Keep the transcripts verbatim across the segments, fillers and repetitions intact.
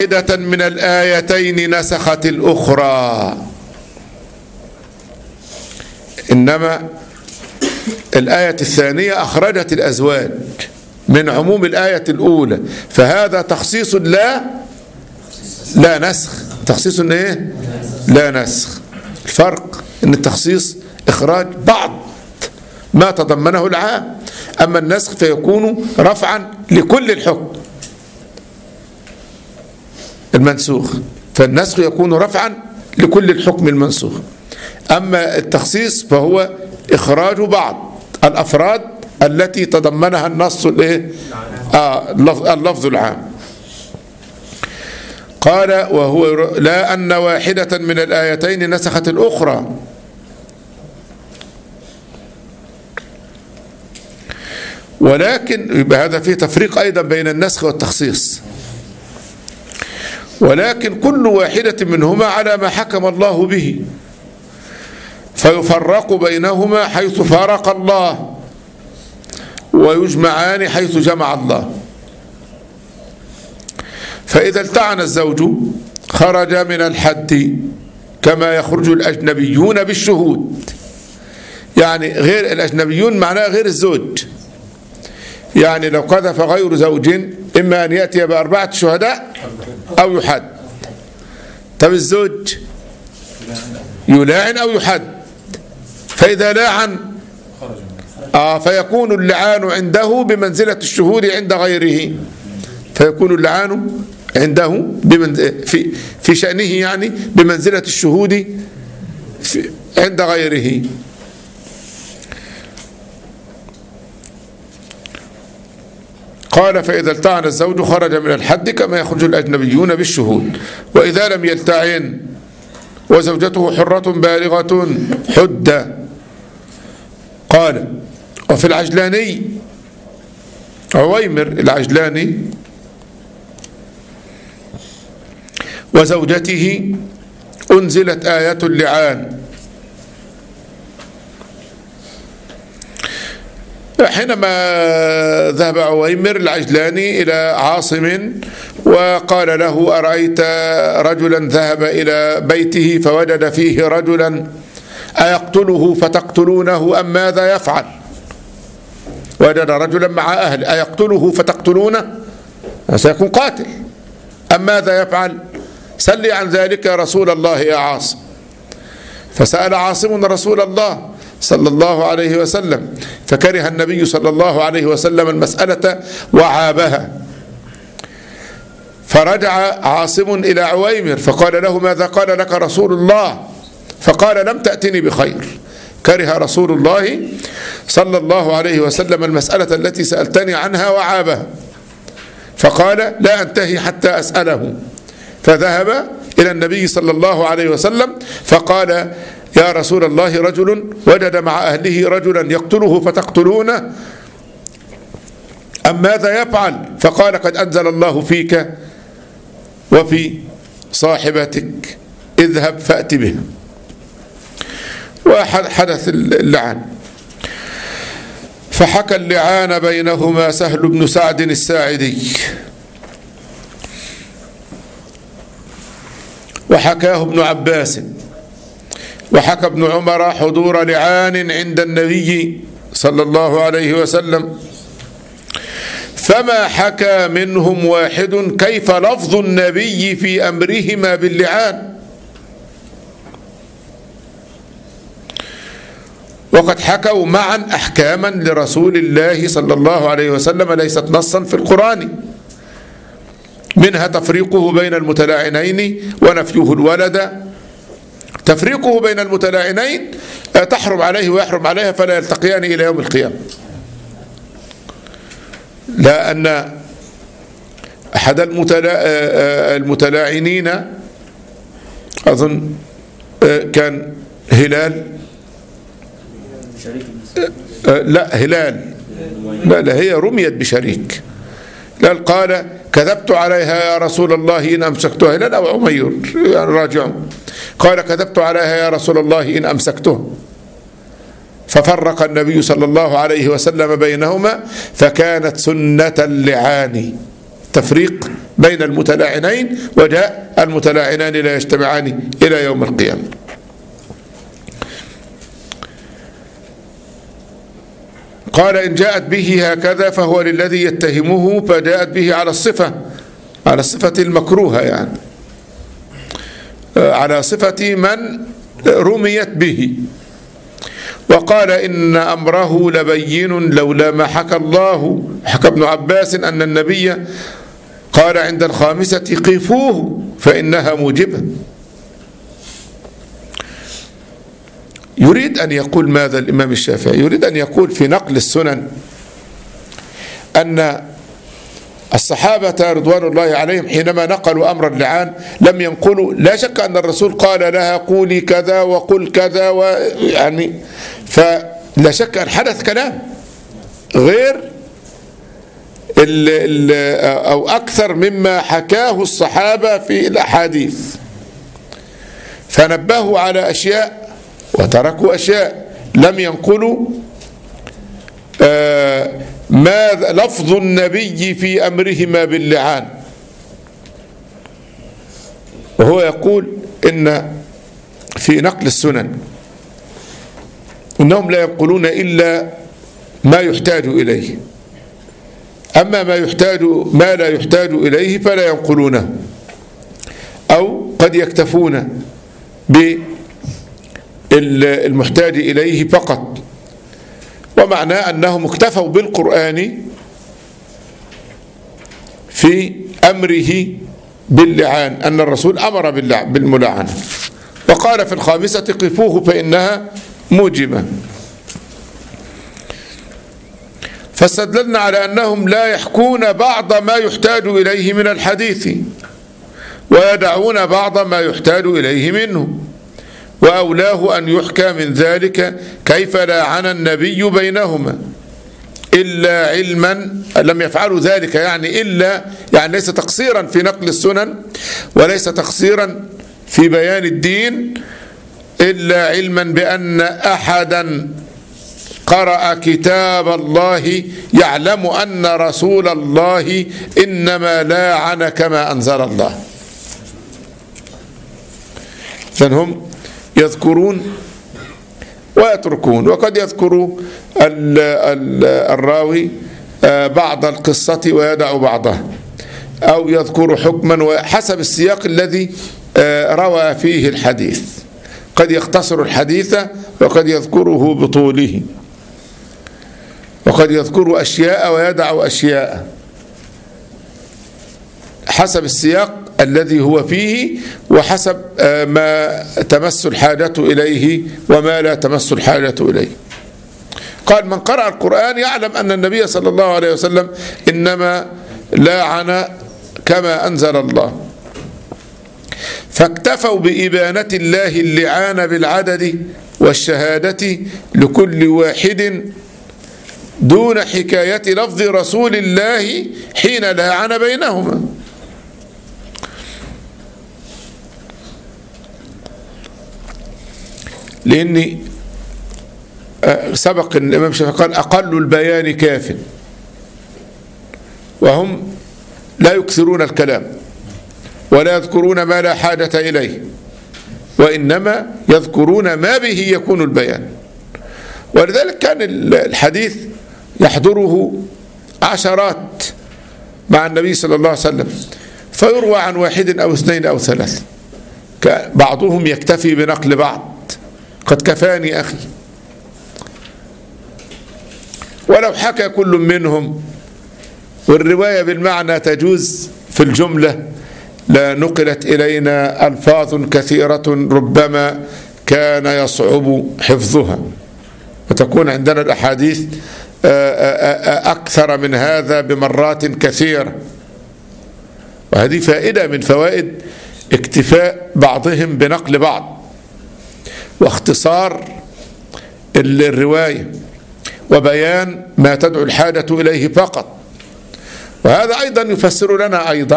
واحدة من الآيتين نسخت الأخرى، إنما الآية الثانية أخرجت الأزواج من عموم الآية الأولى، فهذا تخصيص لا لا نسخ. تخصيص إيه؟ لا نسخ. الفرق إن التخصيص إخراج بعض ما تضمنه العام، أما النسخ فيكون رفعا لكل الحكم المنسوخ، فالنسخ يكون رفعا لكل الحكم المنسوخ. أما التخصيص فهو إخراج بعض الأفراد التي تضمنها النص الايه؟ آه اللفظ العام. قال وهو لا أن واحدة من الآيتين نسخت الأخرى، ولكن يبقى هذا فيه تفريق أيضا بين النسخ والتخصيص، ولكن كل واحدة منهما على ما حكم الله به، فيفرق بينهما حيث فارق الله، ويجمعان حيث جمع الله. فإذا التعن الزوج خرج من الحد كما يخرج الأجنبيون بالشهود، يعني غير الأجنبيون معناه غير الزوج، يعني لو قذف غير زوج إما أن يأتي بأربعة شهداء أو يحد. طب الزوج يلاعن أو يحد، فإذا لاعن آه فيكون اللعان عنده بمنزلة الشهود عند غيره، فيكون اللعان عنده في في شأنه يعني بمنزلة الشهود عند غيره. قال فإذا التعن الزوج خرج من الحد كما يخرج الأجنبيون بالشهود، وإذا لم يلتعن وزوجته حرة بالغة حد. قال وفي العجلاني عويمر العجلاني وزوجته أنزلت آية اللعان، حينما ذهب عويمر العجلاني إلى عاصم وقال له أرأيت رجلا ذهب إلى بيته فوجد فيه رجلا أيقتله فتقتلونه أم ماذا يفعل؟ وجد رجلا مع أهل أيقتله فتقتلونه؟ سيكون قاتل، أم ماذا يفعل؟ سلي عن ذلك يا رسول الله يا عاصم. فسأل عاصم رسول الله صلى الله عليه وسلم، فكره النبي صلى الله عليه وسلم المسألة وعابها، فرجع عاصم إلى عويمر فقال له ماذا قال لك رسول الله؟ فقال لم تأتني بخير. كره رسول الله صلى الله عليه وسلم المسألة التي سألتني عنها وعابها، فقال لا أنتهي حتى أسأله. فذهب إلى النبي صلى الله عليه وسلم فقال يا رسول الله رجل وجد مع أهله رجلا يقتله فتقتلونه أم ماذا يفعل؟ فقال قد أنزل الله فيك وفي صاحبتك اذهب فأت به. وحدث اللعان، فحكى اللعان بينهما سهل بن سعد الساعدي، وحكاه ابن عباس، وحكى ابن عمر حضور لعان عند النبي صلى الله عليه وسلم، فما حكى منهم واحد كيف لفظ النبي في أمرهما باللعان. وقد حكوا معا أحكاما لرسول الله صلى الله عليه وسلم ليست نصا في القرآن، منها تفريقه بين المتلاعنين ونفيه الولد. تفريقه بين المتلاعنين تحرم عليه ويحرم عليها فلا يلتقيان إلى يوم القيامة، لأن أحد المتلاعنين أظن كان هلال لا هلال لا لا هي رميت بشريك، لا قال كذبت عليها يا رسول الله إن أمسكتها، هلال أو عمير يعني راجعون، قال كذبت عليها يا رسول الله إن أمسكتها، ففرق النبي صلى الله عليه وسلم بينهما، فكانت سنة اللعان تفريق بين المتلاعنين، وجاء المتلاعنان لا يجتمعان إلى يوم القيامة. قال إن جاءت به هكذا فهو للذي يتهمه، فجاءت به على الصفة، على الصفة المكروهة، يعني على صفة من رميت به. وقال إن أمره لبين لولا ما حكى الله. حكى ابن عباس أن النبي قال عند الخامسة قفوه فإنها موجبة. يريد أن يقول ماذا الإمام الشافعي؟ يريد أن يقول في نقل السنن أن الصحابة رضوان الله عليهم حينما نقلوا أمر اللعان لم ينقلوا، لا شك أن الرسول قال لها قولي كذا وقل كذا، ويعني فلا شك أن حدث كلام غير ال ال أو أكثر مما حكاه الصحابة في الأحاديث، فنبهوا على أشياء وتركوا أشياء، لم ينقلوا آه ما لفظ النبي في أمرهما باللعان. وهو يقول إن في نقل السنن إنهم لا ينقلون إلا ما يحتاج إليه، أما ما يحتاج ما لا يحتاج إليه فلا ينقلونه، أو قد يكتفون بالمحتاج إليه فقط. ومعناه أنهم اكتفوا بالقرآن في أمره باللعان، أن الرسول أمر بالملاعنة، وقال في الخامسة قفوه فإنها موجبة. فاستدللنا على أنهم لا يحكون بعض ما يحتاج إليه من الحديث ويدعون بعض ما يحتاج إليه منه، وأولاه أن يحكى من ذلك كيف لاعن النبي بينهما إلا علما. لم يفعلوا ذلك يعني إلا يعني ليس تقصيرا في نقل السنن وليس تقصيرا في بيان الدين، إلا علما بأن أحدا قرأ كتاب الله يعلم أن رسول الله إنما لاعن كما أنزل الله. فهم يذكرون ويتركون، وقد يذكر الراوي بعض القصة ويدع بعضها، أو يذكر حكما وحسب السياق الذي روى فيه الحديث. قد يختصر الحديث وقد يذكره بطوله، وقد يذكر أشياء ويدع أشياء حسب السياق الذي هو فيه وحسب ما تمس الحاجة إليه وما لا تمس الحاجة إليه. قال من قرأ القرآن يعلم أن النبي صلى الله عليه وسلم إنما لاعن كما أنزل الله، فاكتفوا بإبانة الله اللعان بالعدد والشهادة لكل واحد دون حكاية لفظ رسول الله حين لاعن بينهما. لأن سبق الإمام الشافعي قال أقل البيان كاف، وهم لا يكثرون الكلام ولا يذكرون ما لا حاجة إليه، وإنما يذكرون ما به يكون البيان. ولذلك كان الحديث يحضره عشرات مع النبي صلى الله عليه وسلم، فيروى عن واحد أو اثنين أو ثلاث، بعضهم يكتفي بنقل بعض، قد كفاني أخي، ولو حكى كل منهم والرواية بالمعنى تجوز في الجملة لنقلت إلينا ألفاظ كثيرة ربما كان يصعب حفظها، وتكون عندنا الأحاديث أكثر من هذا بمرات كثيرة. وهذه فائدة من فوائد اكتفاء بعضهم بنقل بعض واختصار الرواية وبيان ما تدعو الحاجة إليه فقط. وهذا أيضا يفسر لنا أيضا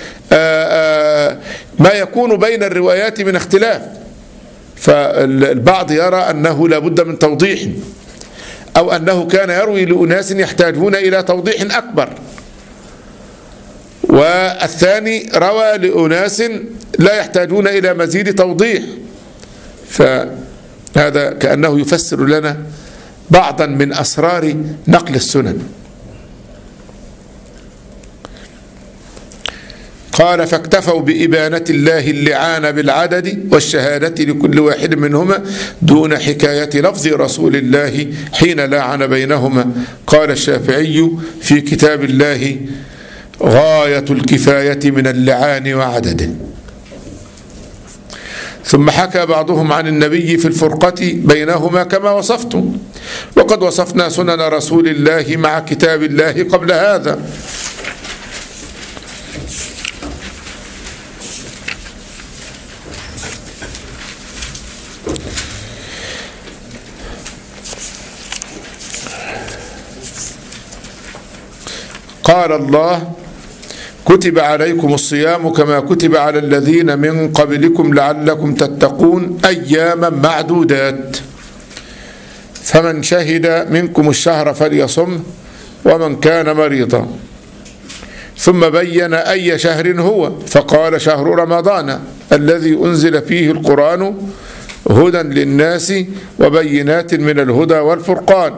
ما يكون بين الروايات من اختلاف، فالبعض يرى أنه لا بد من توضيح، أو أنه كان يروي لأناس يحتاجون إلى توضيح أكبر، والثاني روى لأناس لا يحتاجون إلى مزيد توضيح، فهذا كأنه يفسر لنا بعضا من أسرار نقل السنن. قال فاكتفوا بإبانة الله اللعان بالعدد والشهادة لكل واحد منهما دون حكاية لفظ رسول الله حين لاعن بينهما. قال الشافعي في كتاب الله غاية الكفاية من اللعان وعدده. ثم حكى بعضهم عن النبي في الفرقة بينهما كما وصفتم، وقد وصفنا سنن رسول الله مع كتاب الله قبل هذا. قال الله كتب عليكم الصيام كما كتب على الذين من قبلكم لعلكم تتقون أياما معدودات، فمن شهد منكم الشهر فليصم ومن كان مريضا. ثم بين أي شهر هو، فقال شهر رمضان الذي أنزل فيه القرآن هدى للناس وبينات من الهدى والفرقان،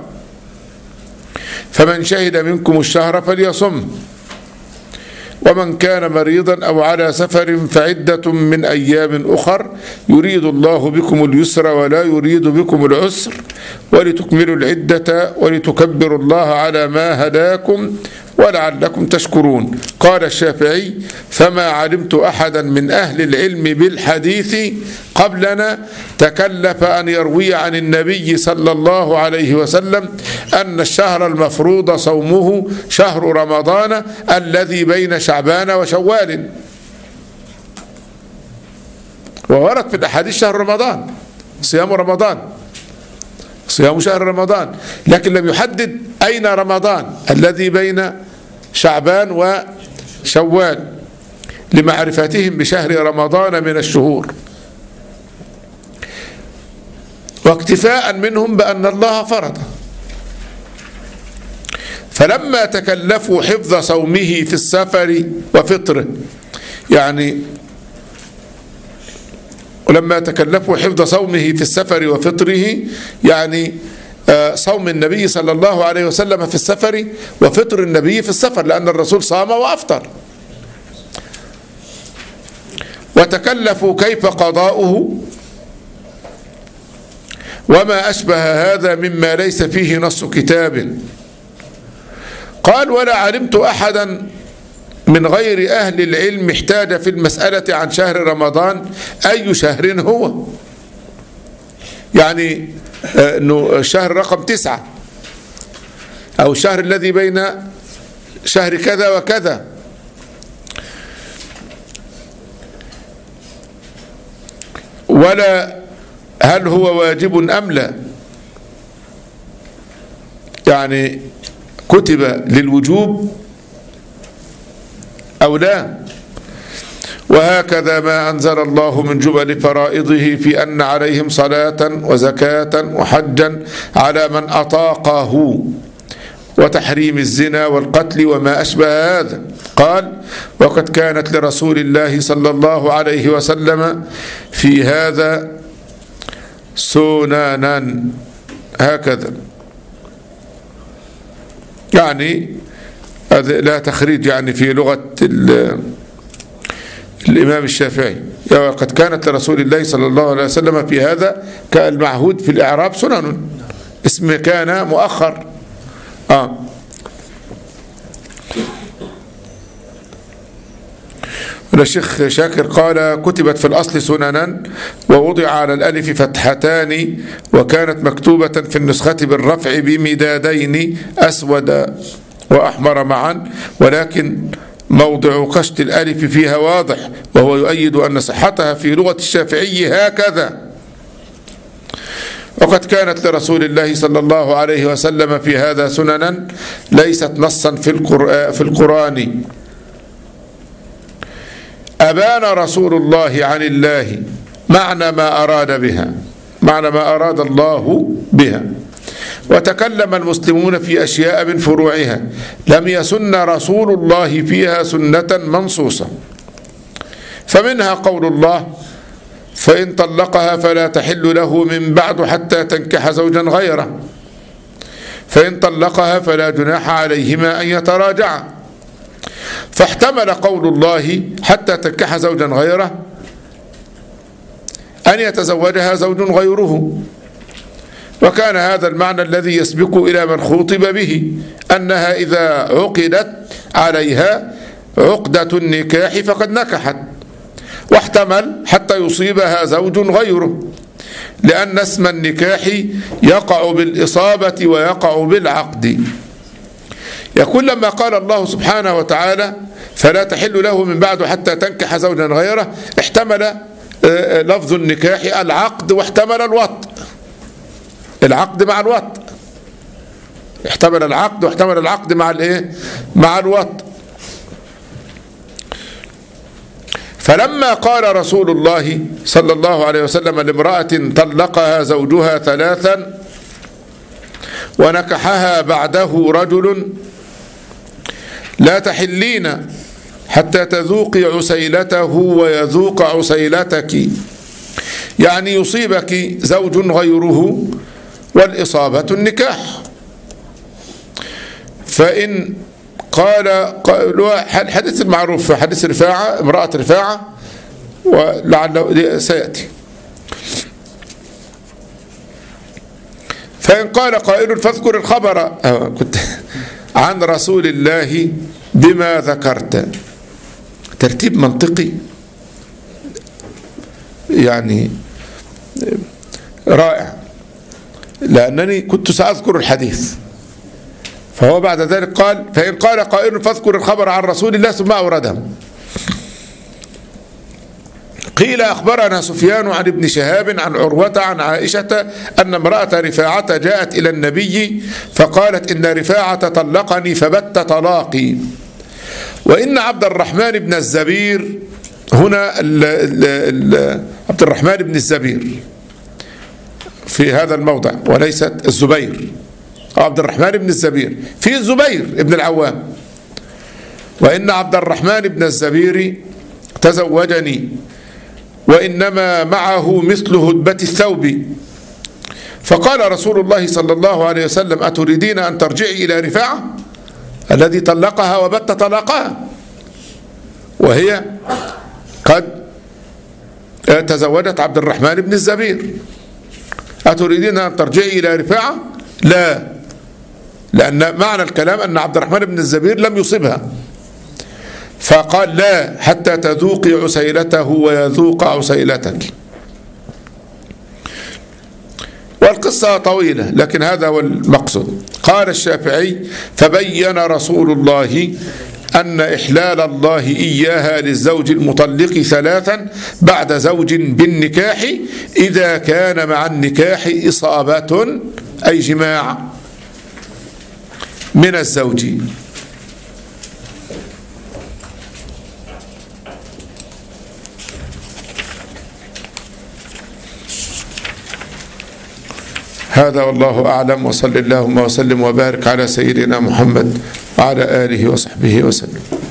فمن شهد منكم الشهر فليصم، ومن كان مريضا أو على سفر فعدة من أيام أخر يريد الله بكم اليسر ولا يريد بكم العسر ولتكملوا العدة ولتكبروا الله على ما هداكم ولعلكم تشكرون. قال الشافعي فما علمت أحدا من أهل العلم بالحديث قبلنا تكلف أن يروي عن النبي صلى الله عليه وسلم أن الشهر المفروض صومه شهر رمضان الذي بين شعبان وشوال. وورد في الأحاديث شهر رمضان، صيام رمضان، صيام شهر رمضان، لكن لم يحدد أين رمضان الذي بين شعبان وشوال لمعرفتهم بشهر رمضان من الشهور، واكتفاء منهم بأن الله فرض. فلما تكلفوا حفظ صومه في السفر وفطره، يعني ولما تكلفوا حفظ صومه في السفر وفطره يعني صوم النبي صلى الله عليه وسلم في السفر وفطر النبي في السفر، لأن الرسول صام وأفطر. وتكلفوا كيف قضاؤه وما أشبه هذا مما ليس فيه نص كتاب. قال ولا علمت أحدا من غير أهل العلم احتاج في المسألة عن شهر رمضان أي شهر هو، يعني أنه الشهر رقم تسعة أو الشهر الذي بين شهر كذا وكذا، ولا هل هو واجب أم لا، يعني كتب للوجوب أو لا. وهكذا ما أنزل الله من جبل فرائضه في أن عليهم صلاة وزكاة وحجا على من أطاقه، وتحريم الزنا والقتل وما أشبه هذا. قال وقد كانت لرسول الله صلى الله عليه وسلم في هذا سننا، هكذا يعني لا تخريج يعني في لغة الإمام الشافعي. وقد كانت لرسول الله صلى الله عليه وسلم في هذا كالمعهود في الإعراب سنن، اسم كان مؤخر. آه. الشيخ شاكر قال كتبت في الأصل سننا ووضع على الألف فتحتان، وكانت مكتوبة في النسخة بالرفع بمدادين أسود وأحمر معا، ولكن موضع قشط الألف فيها واضح، وهو يؤيد أن صحتها في لغة الشافعي هكذا. وقد كانت لرسول الله صلى الله عليه وسلم في هذا سننا ليست نصا في القرآن, في القرآن أبان رسول الله عن الله معنى ما أراد بها، معنى ما أراد الله بها، وتكلم المسلمون في أشياء من فروعها لم يسن رسول الله فيها سنة منصوصة، فمنها قول الله: فإن طلقها فلا تحل له من بعد حتى تنكح زوجا غيره، فإن طلقها فلا جناح عليهما أن يتراجعا، فاحتمل قول الله حتى تنكح زوجا غيره أن يتزوجها زوج غيره، وكان هذا المعنى الذي يسبق إلى من خوطب به، أنها إذا عقدت عليها عقدة النكاح فقد نكحت، واحتمل حتى يصيبها زوج غيره، لأن اسم النكاح يقع بالإصابة ويقع بالعقد. يقول: لما قال الله سبحانه وتعالى: فلا تحل له من بعد حتى تنكح زوجا غيره، احتمل لفظ النكاح العقد واحتمل الوطء، العقد مع الوطء، احتمل العقد واحتمل العقد مع الايه؟ مع الوطء. فلما قال رسول الله صلى الله عليه وسلم لامرأة طلقها زوجها ثلاثا ونكحها بعده رجل: لا تحلين حتى تذوقي عسيلته ويذوق عسيلتك، يعني يصيبك زوج غيره والإصابة النكاح. فإن قال الحديث المعروف حديث رفاعة، امرأة رفاعة، ولعله سيأتي. فإن قال قائل: فاذكر الخبر كنت عن رسول الله بما ذكرت. ترتيب منطقي يعني رائع، لأنني كنت سأذكر الحديث، فهو بعد ذلك قال: فإن قال قائل فاذكر الخبر عن رسول الله، ثم أورده. قيل: أخبرنا سفيان عن ابن شهاب عن عروة عن عائشة أن امرأة رفاعة جاءت إلى النبي فقالت: إن رفاعة طلقني فبت طلاقي، وإن عبد الرحمن بن الزبير، هنا ال ال ال عبد الرحمن بن الزبير في هذا الموضع وليست الزبير، عبد الرحمن بن الزبير في الزبير ابن العوام، وإن عبد الرحمن بن الزبير تزوجني وإنما معه مثل هدبة الثوب. فقال رسول الله صلى الله عليه وسلم: أتريدين أن ترجعي إلى رفاعة الذي طلقها وبت طلاقها وهي قد تزوجت عبد الرحمن بن الزبير؟ أتريدين أن ترجعي إلى رفاعة؟ لا، لأن معنى الكلام أن عبد الرحمن بن الزبير لم يصبها، فقال: لا حتى تذوقي عسيلته ويذوق عسيلتك. والقصة طويلة لكن هذا هو المقصود. قال الشافعي: فبين رسول الله أن إحلال الله إياها للزوج المطلق ثلاثا بعد زوج بالنكاح إذا كان مع النكاح إصابة أي جماع من الزوج. هذا والله أعلم، وصل اللهم وسلم وبارك على سيدنا محمد وعلى آله وصحبه وسلم.